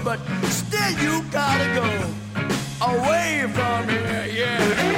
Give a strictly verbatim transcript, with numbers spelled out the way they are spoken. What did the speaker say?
but still you gotta go away from here, yeah.